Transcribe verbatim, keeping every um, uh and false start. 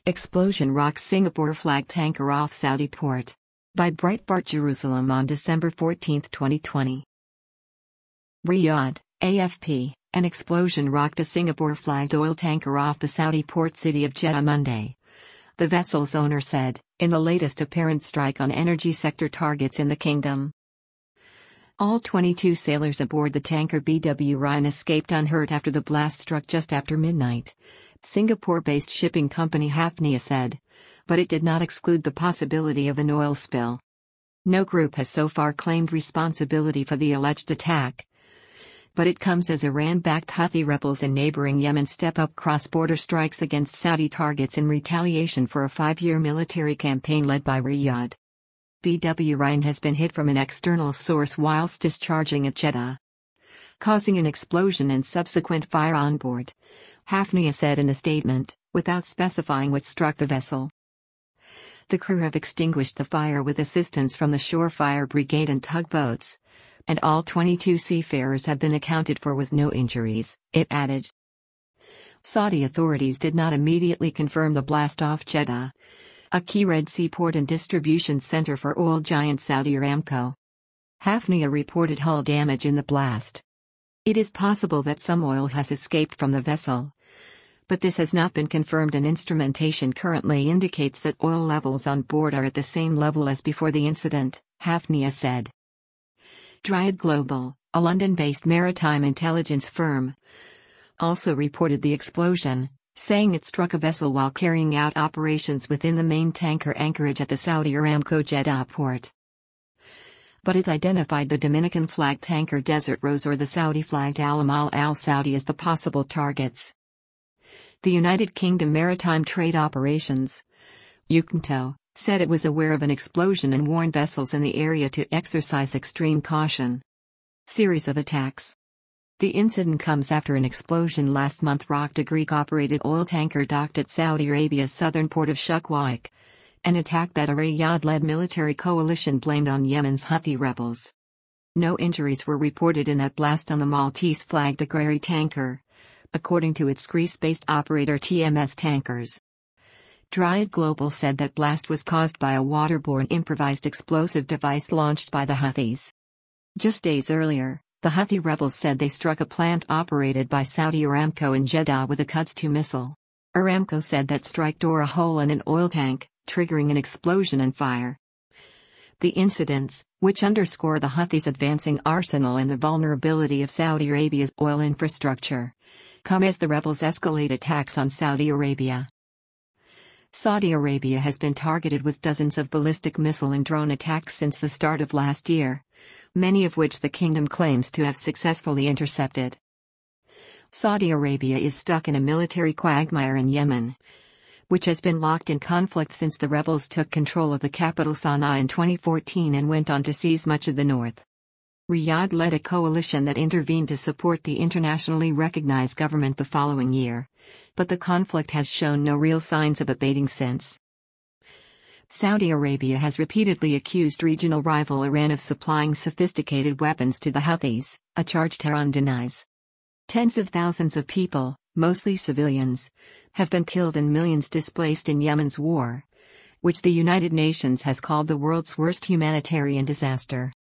Explosion rocks Singapore flag tanker off Saudi port. By Breitbart Jerusalem on December fourteenth, twenty twenty. Riyadh, A F P, an explosion rocked a Singapore-flagged oil tanker off the Saudi port city of Jeddah Monday. The vessel's owner said, in the latest apparent strike on energy sector targets in the kingdom. All twenty-two sailors aboard the tanker B W Ryan escaped unhurt after the blast struck just after midnight, Singapore-based shipping company Hafnia said, but it did not exclude the possibility of an oil spill. No group has so far claimed responsibility for the alleged attack, but it comes as Iran-backed Houthi rebels in neighboring Yemen step up cross-border strikes against Saudi targets in retaliation for a five-year military campaign led by Riyadh. B W Ryan has been hit from an external source whilst discharging at Jeddah, causing an explosion and subsequent fire on board, Hafnia said in a statement, without specifying what struck the vessel. The crew have extinguished the fire with assistance from the Shore Fire Brigade and tugboats, and all twenty-two seafarers have been accounted for with no injuries, it added. Saudi authorities did not immediately confirm the blast off Jeddah, a key Red Sea port and distribution center for oil giant Saudi Aramco. Hafnia reported hull damage in the blast. It is possible that some oil has escaped from the vessel, but this has not been confirmed, and instrumentation currently indicates that oil levels on board are at the same level as before the incident, Hafnia said. Dryad Global, a London-based maritime intelligence firm, also reported the explosion, saying it struck a vessel while carrying out operations within the main tanker anchorage at the Saudi Aramco Jeddah port. But it identified the Dominican-flagged tanker Desert Rose or the Saudi-flagged Al-Amal Al-Saudi as the possible targets. The United Kingdom Maritime Trade Operations, UKMTO, said it was aware of an explosion and warned vessels in the area to exercise extreme caution. Series of attacks. The incident comes after an explosion last month rocked a Greek-operated oil tanker docked at Saudi Arabia's southern port of Shuqaiq, an attack that a Riyadh-led military coalition blamed on Yemen's Houthi rebels. No injuries were reported in that blast on the Maltese-flagged Agrari tanker, according to its Greece-based operator T M S Tankers. Dryad Global said that blast was caused by a waterborne improvised explosive device launched by the Houthis. Just days earlier, the Houthi rebels said they struck a plant operated by Saudi Aramco in Jeddah with a Quds two missile. Aramco said that strike tore a hole in an oil tank, triggering an explosion and fire. The incidents, which underscore the Houthis' advancing arsenal and the vulnerability of Saudi Arabia's oil infrastructure, come as the rebels escalate attacks on Saudi Arabia. Saudi Arabia has been targeted with dozens of ballistic missile and drone attacks since the start of last year, many of which the kingdom claims to have successfully intercepted. Saudi Arabia is stuck in a military quagmire in Yemen, which has been locked in conflict since the rebels took control of the capital Sana'a in twenty fourteen and went on to seize much of the north. Riyadh led a coalition that intervened to support the internationally recognized government the following year, but the conflict has shown no real signs of abating since. Saudi Arabia has repeatedly accused regional rival Iran of supplying sophisticated weapons to the Houthis, a charge Tehran denies. Tens of thousands of people, mostly civilians, have been killed and millions displaced in Yemen's war, which the United Nations has called the world's worst humanitarian disaster.